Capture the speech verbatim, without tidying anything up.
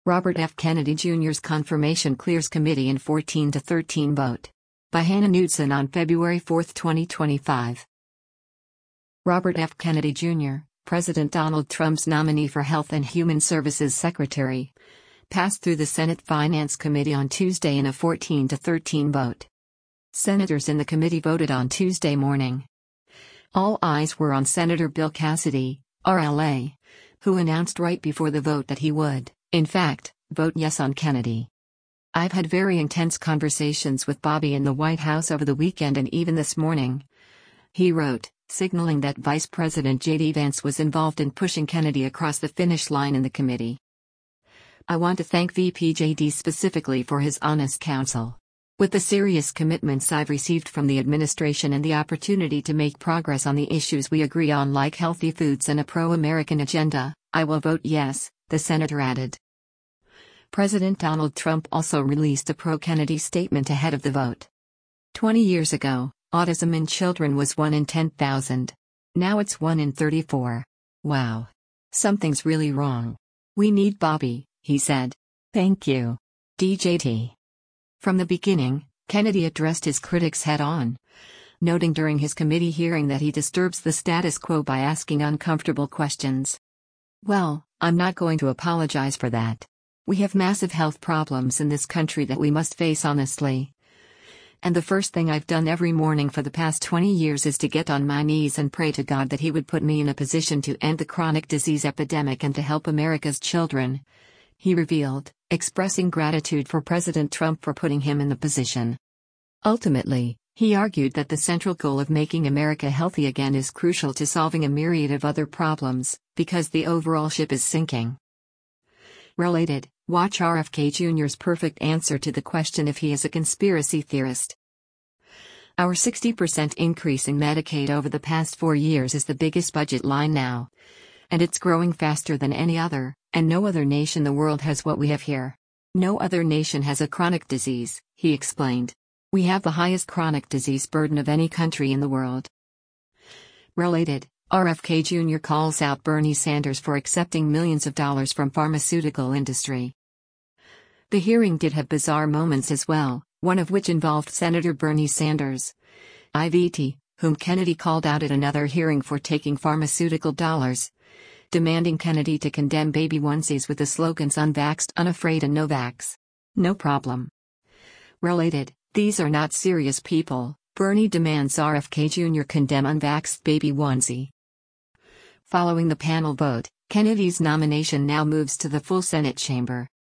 Robert F. Kennedy Junior's confirmation clears committee in fourteen to thirteen vote. By Hannah Knudsen on February fourth, twenty twenty-five. Robert F. Kennedy Junior, President Donald Trump's nominee for Health and Human Services Secretary, passed through the Senate Finance Committee on Tuesday in a fourteen to thirteen vote. Senators in the committee voted on Tuesday morning. All eyes were on Senator Bill Cassidy, R L A, who announced right before the vote that he would, in fact, vote yes on Kennedy. "I've had very intense conversations with Bobby in the White House over the weekend and even this morning," he wrote, signaling that Vice President J D Vance was involved in pushing Kennedy across the finish line in the committee. "I want to thank V P J D specifically for his honest counsel. With the serious commitments I've received from the administration and the opportunity to make progress on the issues we agree on like healthy foods and a pro-American agenda, I will vote yes," the senator added. President Donald Trump also released a pro-Kennedy statement ahead of the vote. Twenty years ago, autism in children was one in ten thousand. Now it's one in thirty-four. Wow. Something's really wrong. We need Bobby, he said. Thank you. D J T. From the beginning, Kennedy addressed his critics head-on, noting during his committee hearing that he disturbs the status quo by asking uncomfortable questions. "Well, I'm not going to apologize for that. We have massive health problems in this country that we must face honestly. And the first thing I've done every morning for the past twenty years is to get on my knees and pray to God that He would put me in a position to end the chronic disease epidemic and to help America's children," he revealed, expressing gratitude for President Trump for putting him in the position. Ultimately, he argued that the central goal of making America healthy again is crucial to solving a myriad of other problems, because the overall ship is sinking. Related, watch R F K Junior's perfect answer to the question if he is a conspiracy theorist. "Our sixty percent increase in Medicaid over the past four years is the biggest budget line now. And it's growing faster than any other, and no other nation in the world has what we have here. No other nation has a chronic disease," he explained. "We have the highest chronic disease burden of any country in the world." Related, R F K Junior calls out Bernie Sanders for accepting millions of dollars from pharmaceutical industry. The hearing did have bizarre moments as well, one of which involved Senator Bernie Sanders, I V T, whom Kennedy called out at another hearing for taking pharmaceutical dollars, demanding Kennedy to condemn baby onesies with the slogans "Unvaxxed, Unafraid and No-Vax." No problem. Related, these are not serious people. Bernie demands R F K Junior condemn unvaxxed baby onesie. Following the panel vote, Kennedy's nomination now moves to the full Senate chamber.